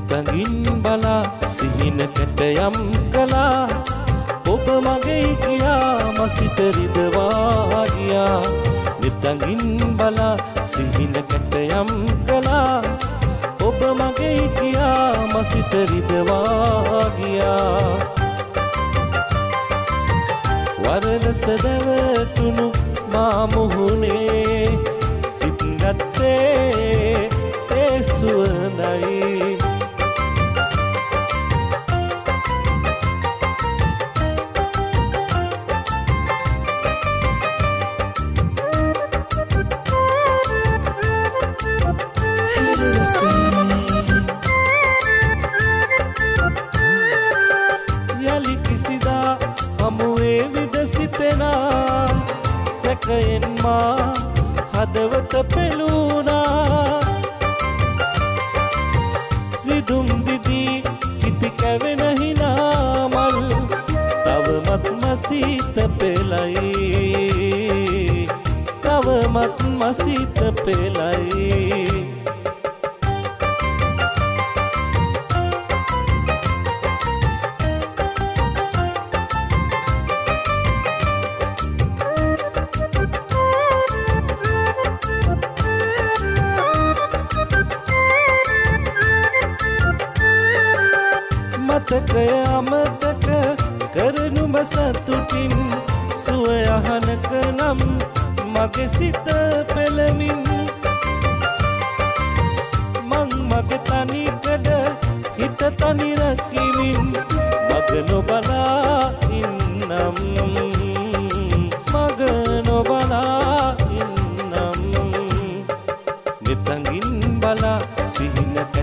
නිතඟින් බලා සිහින කැටයම් කළා ඔබ මගේ කියා මසිත රිදවා ගියා නිතඟින් බලා සිහින කැටයම් කළා ඔබ මගේ කියා මසිත රිදවා ගියා වරලස දැවතුණු මා මුහුණේ සිත් ගත්තේ ඒ සුවඳයි යලි කිසිදා හමුවේ විදසිතෙනා සැකයෙන් මා හදවත පෙළුණා රිදුම් දිදී කිති කැවෙන හිනා මල් තවමත් මසිත පෙළයි තවමත් මසිත පෙළයි මතකය අමතක කරනු බසතුටින් සුවය අහනක නම් මගේ සිත පෙළමින් මං මගේ තනිකඩ හිත තනි රකිමින් මග නොබලා ඉන්නම් මග නොබලා ඉන්නම් නිතඟින් බලා සිහින